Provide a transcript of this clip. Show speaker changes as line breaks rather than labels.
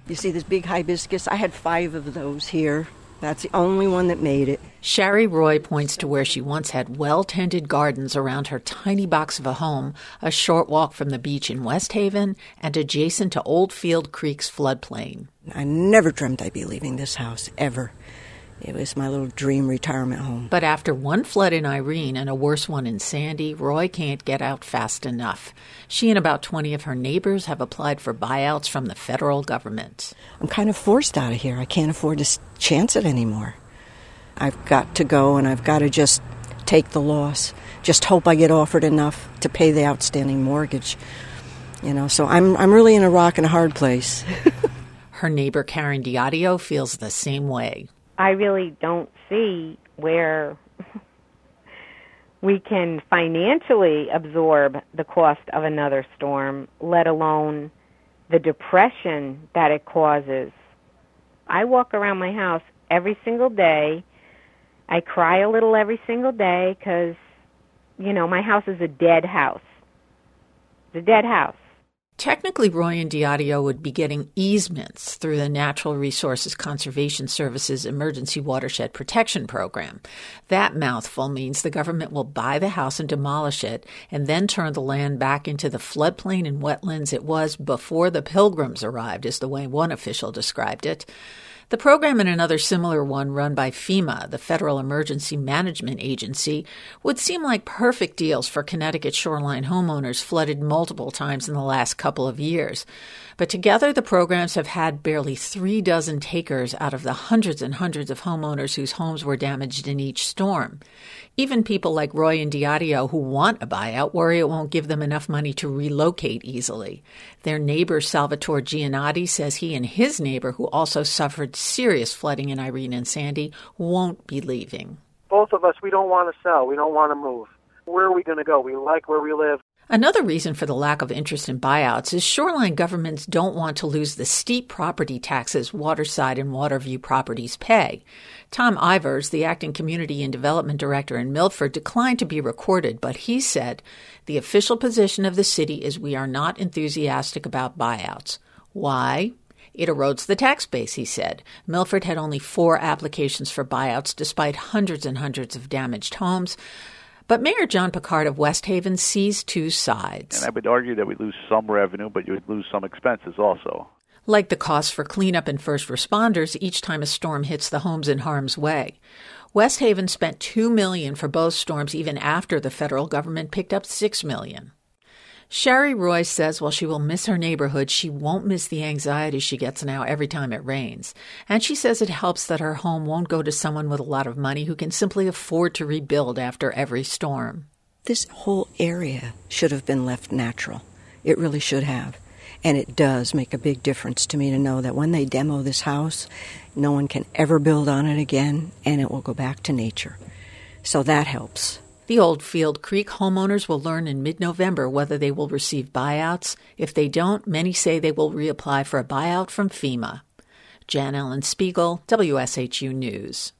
You see this big hibiscus? I had 5 of those here. That's the only one that made it.
Shari Roy points to where she once had well-tended gardens around her tiny box of a home, a short walk from the beach in West Haven and adjacent to Oldfield Creek's floodplain.
I never dreamt I'd be leaving this house, ever. It was my little dream retirement home.
But after one flood in Irene and a worse one in Sandy, Roy can't get out fast enough. She and about 20 of her neighbors have applied for buyouts from the federal government.
I'm kind of forced out of here. I can't afford to chance it anymore. I've got to go, and I've got to just take the loss. Just hope I get offered enough to pay the outstanding mortgage. So I'm really in a rock and a hard place.
Her neighbor Karen Diadio feels the same way.
I really don't see where we can financially absorb the cost of another storm, let alone the depression that it causes. I walk around my house every single day. I cry a little every single day because, my house is a dead house. It's a dead house.
Technically, Roy and Diadio would be getting easements through the Natural Resources Conservation Service's Emergency Watershed Protection Program. That mouthful means the government will buy the house and demolish it, and then turn the land back into the floodplain and wetlands it was before the Pilgrims arrived, is the way one official described it. The program and another similar one run by FEMA, the Federal Emergency Management Agency, would seem like perfect deals for Connecticut shoreline homeowners flooded multiple times in the last couple of years. But together, the programs have had barely 3 dozen takers out of the hundreds and hundreds of homeowners whose homes were damaged in each storm. Even people like Roy and Diadio who want a buyout worry it won't give them enough money to relocate easily. Their neighbor, Salvatore Giannotti, says he and his neighbor, who also suffered serious flooding in Irene and Sandy, won't be leaving.
Both of us, we don't want to sell. We don't want to move. Where are we going to go? We like where we live.
Another reason for the lack of interest in buyouts is shoreline governments don't want to lose the steep property taxes Waterside and Waterview properties pay. Tom Ivers, the acting community and development director in Milford, declined to be recorded, but he said, the official position of the city is we are not enthusiastic about buyouts. Why? It erodes the tax base, he said. Milford had only 4 applications for buyouts despite hundreds and hundreds of damaged homes. But Mayor John Picard of West Haven sees 2 sides.
And I would argue that we lose some revenue, but you would lose some expenses also.
Like the cost for cleanup and first responders each time a storm hits the homes in harm's way. West Haven spent $2 million for both storms even after the federal government picked up $6 million. Shari Roy says while she will miss her neighborhood, she won't miss the anxiety she gets now every time it rains. And she says it helps that her home won't go to someone with a lot of money who can simply afford to rebuild after every storm.
This whole area should have been left natural. It really should have. And it does make a big difference to me to know that when they demo this house, no one can ever build on it again, and it will go back to nature. So that helps.
The Oldfield Creek homeowners will learn in mid-November whether they will receive buyouts. If they don't, many say they will reapply for a buyout from FEMA. Jan Ellen Spiegel, WSHU News.